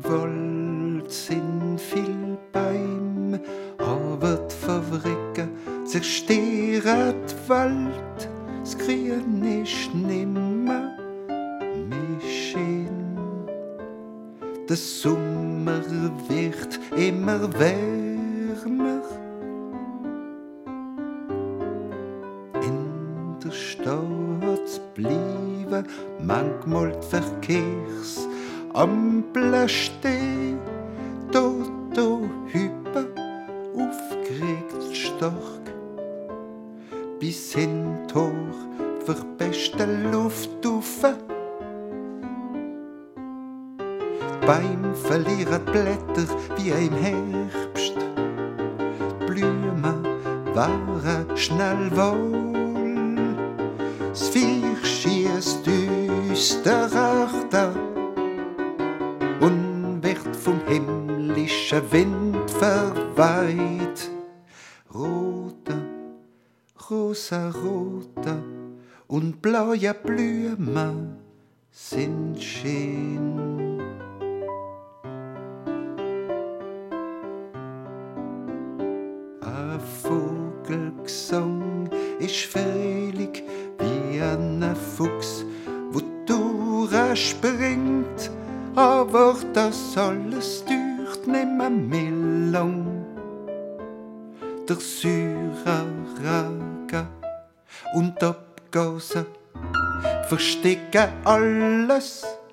Wald sind viel Bäume, aber die Fabriken zerstören die Welt. Das Grün ist nimmer mehr schön. Der Sommer wird immer wärmer. In der Stadt bleiben manchmal die Verkehrsampeln stehen. Da hüpfen aufgeregt stark. Bis hinter verpeste Luft rauf. Die Bäume verlieren Blätter wie im Herbst. Die Blumen waren schnell wohl. Das Viech schiesst düster achter und wird vom himmlischen Wind verweht. Rote, rosarote und blaue Blumen sind schön. Ein Vogelgesang ist fröhlich wie ein Fuchs, wo durchspringt, aber das alles dauert nimmer mehr lang. Der Syrer und die Abgase verstecken alles.